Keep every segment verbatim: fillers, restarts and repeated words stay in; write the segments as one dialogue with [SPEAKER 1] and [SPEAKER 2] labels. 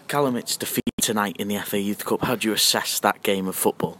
[SPEAKER 1] Calamit's defeat tonight in the F A Youth Cup, how do you assess that game of football?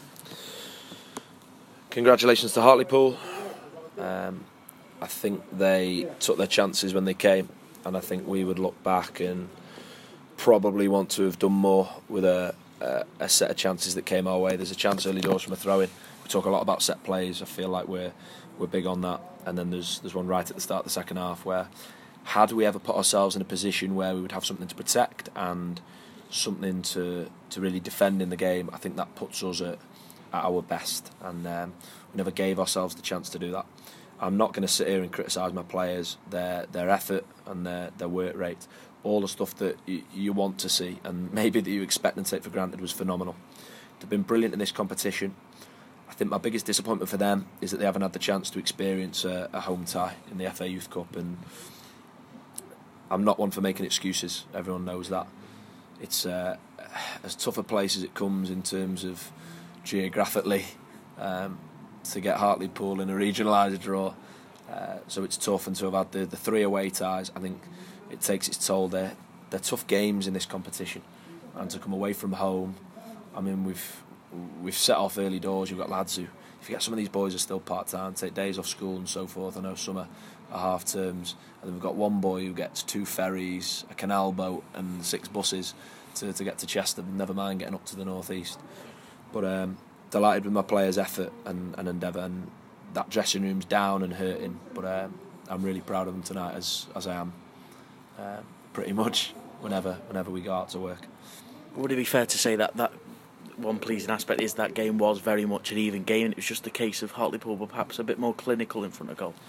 [SPEAKER 2] Congratulations to Hartlepool. Um, I think they took their chances when they came, and I think we would look back and probably want to have done more with a, a, a set of chances that came our way. There's a chance early doors from a throw-in. We talk a lot about set plays. I feel like we're we're big on that. And then there's there's one right at the start of the second half where, had we ever put ourselves in a position where we would have something to protect and something to to really defend in the game, I think that puts us at, at our best. And um, we never gave ourselves the chance to do that. I'm not going to sit here and criticise my players, their their effort and their, their work rate. All the stuff that you, you want to see and maybe that you expect and take for granted was phenomenal. They've been brilliant in this competition. I think my biggest disappointment for them is that they haven't had the chance to experience a, a home tie in the F A Youth Cup, and I'm not one for making excuses. Everyone knows that. It's uh, as tough a place as it comes in terms of geographically um, to get Hartlepool in a regionalised draw. Uh, so it's tough, and to have had the, the three away ties, I think it takes its toll. They're, they're tough games in this competition, and to come away from home, I mean, we've we've set off early doors. You've got lads who, if you get some of these boys are still part-time, take days off school and so forth. I know some are, are half terms, and then we've got one boy who gets two ferries, a canal boat and six buses to, to get to Chester, never mind getting up to the North East. But um, delighted with my players' effort and, and endeavour, and that dressing room's down and hurting, but um, I'm really proud of them tonight, as as I am um, pretty much whenever whenever we go out to work.
[SPEAKER 1] Would it be fair to say that that one pleasing aspect is that game was very much an even game, and it was just a case of Hartlepool were perhaps a bit more clinical in front of goal?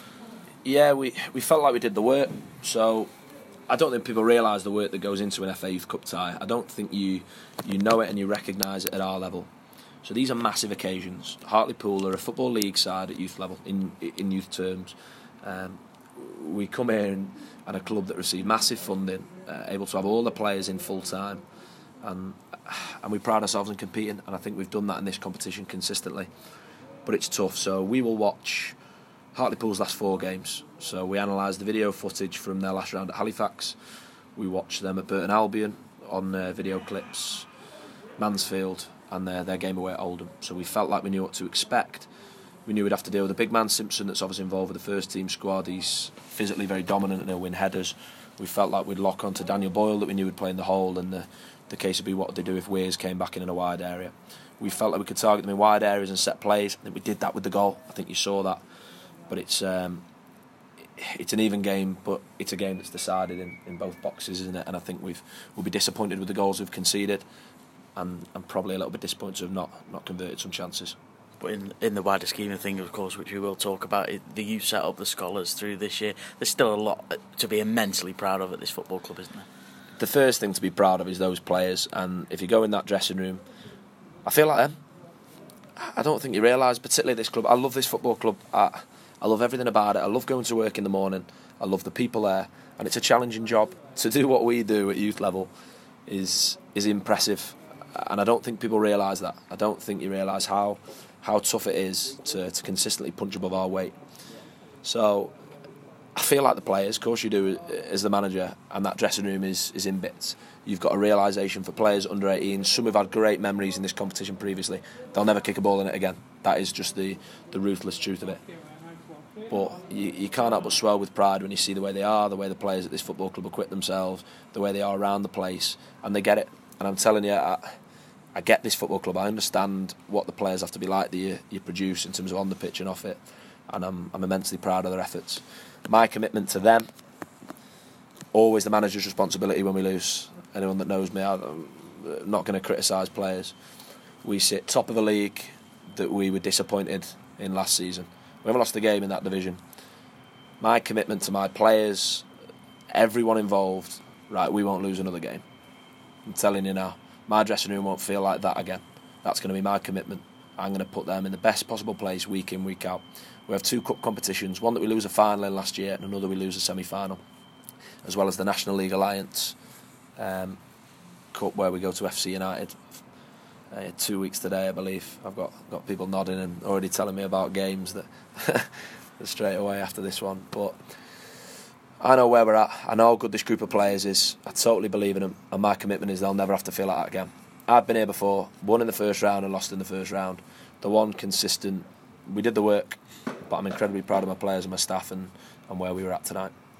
[SPEAKER 2] Yeah, we, we felt like we did the work. So I don't think people realise the work that goes into an F A Youth Cup tie. I don't think you you know it and you recognise it at our level. So these are massive occasions. Hartlepool are a football league side at youth level, in in youth terms. Um, we come here and, and a club that receive massive funding, uh, able to have all the players in full time, and and we pride ourselves in competing, and I think we've done that in this competition consistently. But it's tough. So we will watch Hartlepool's last four games. So we analyse the video footage from their last round at Halifax. We watch them at Burton Albion on uh, video clips, Mansfield, and their, their game away at Oldham. So we felt like we knew what to expect. We knew we'd have to deal with a big man, Simpson, that's obviously involved with the first team squad. He's physically very dominant and he'll win headers. We felt like we'd lock on to Daniel Boyle, that we knew would play in the hole, and the, the case would be what would they do if Weirs came back in in a wide area. We felt like we could target them in wide areas and set plays. I think we did that with the goal. I think you saw that. But it's um, it's an even game, but it's a game that's decided in, in both boxes, isn't it? And I think we've we'll be disappointed with the goals we've conceded, and, and probably a little bit disappointed to have not, not converted some chances.
[SPEAKER 1] But in in the wider scheme of things, of course, which we will talk about, it, the youth set up the scholars through this year, there's still a lot to be immensely proud of at this football club, isn't there?
[SPEAKER 2] The first thing to be proud of is those players, and if you go in that dressing room, I feel like them. I don't think you realise, particularly this club. I love this football club. I, I love everything about it. I love going to work in the morning. I love the people there, and it's a challenging job. To do what we do at youth level is is impressive, and I don't think people realise that. I don't think you realise how how tough it is to, to consistently punch above our weight. So I feel like the players, of course you do as the manager, and that dressing room is, is in bits. You've got a realisation for players under eighteen. Some have had great memories in this competition previously. They'll never kick a ball in it again. That is just the, the ruthless truth of it. But you, you can't help but swell with pride when you see the way they are, the way the players at this football club acquit themselves, the way they are around the place, and they get it. And I'm telling you, I, I get this football club. I understand what the players have to be like that you, you produce in terms of on the pitch and off it, and I'm, I'm immensely proud of their efforts. My commitment to them, always the manager's responsibility when we lose. Anyone that knows me, I'm not going to criticise players. We sit top of a league that we were disappointed in last season. We haven't lost a game in that division. My commitment to my players, everyone involved, right, we won't lose another game. I'm telling you now, my dressing room won't feel like that again. That's going to be my commitment. I'm going to put them in the best possible place week in, week out. We have two cup competitions, one that we lose a final in last year and another we lose a semi-final, as well as the National League Alliance um, Cup where we go to F C United. Uh, two weeks today, I believe. I've got got people nodding and already telling me about games that straight away after this one. But I know where we're at. I know how good this group of players is. I totally believe in them, and my commitment is they'll never have to feel like that again. I've been here before, won in the first round and lost in the first round. The one consistent, we did the work, but I'm incredibly proud of my players and my staff and, and where we were at tonight.